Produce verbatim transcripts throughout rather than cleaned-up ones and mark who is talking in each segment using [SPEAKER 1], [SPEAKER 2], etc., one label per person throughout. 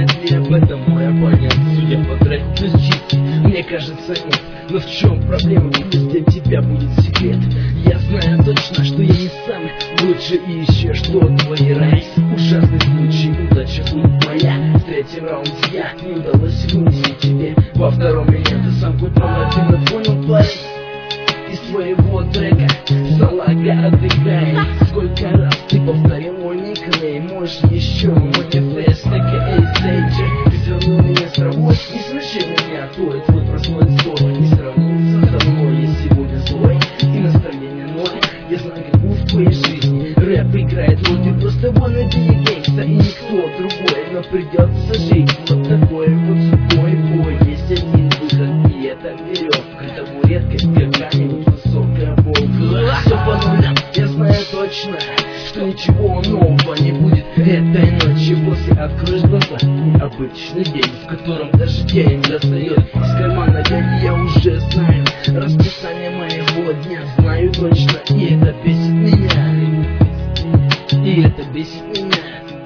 [SPEAKER 1] Знает ли об этом мой оппонент? Судя по треку без читки, мне кажется нет. Но в чем проблема, ведь для тебя будет секрет. Я знаю точно, что я не самый лучший, и еще что твои райс. Ужасный случай, удача будет моя. В третьем раунде я не удалось вынести тебе. Во втором меня ты сам хоть половину понял, парень. Из твоего трека салага отдыхает. Сколько раз ты повторил мой никнейм? Можешь еще манифест, а.к.а. Сейджер. Ты вернул меня с работы, не смеши меня, а то твой прослой ссор не сравнится со мной. Я сегодня злой и настроение ноль. Я знаю, как в твоей жизни рэп играет роль. Ты просто wannabe гейста и никто другой. Но придется жить вот такой вот судьбой. Бой, есть один выход, и это веревка. Табуретка, какая-нибудь высокая полка. Все по нулям, я знаю точно, что ничего нового не будет этой ночью. После откроешь глаза, обычный день, в котором даже день достает из кармана дяди. Я уже знаю расписание моего дня, знаю точно, и это бесит меня. И это бесит меня.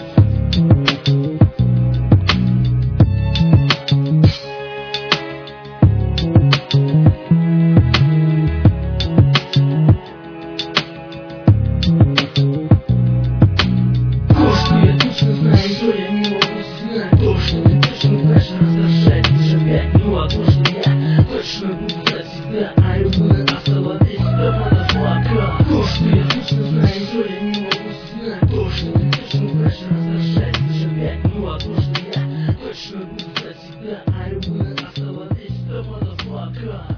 [SPEAKER 1] То, я не могу знать, то, что ты точно знаешь, раздражает уже пять. Ну а то, что я точно буду знать всегда, а я буду оставаться мotherfucker. То, что я точно знаю, то я не могу знать, то, что ты точно знаешь, раздражает уже пять. Ну а то, что я точно буду знать всегда, а я буду оставаться motherfucker.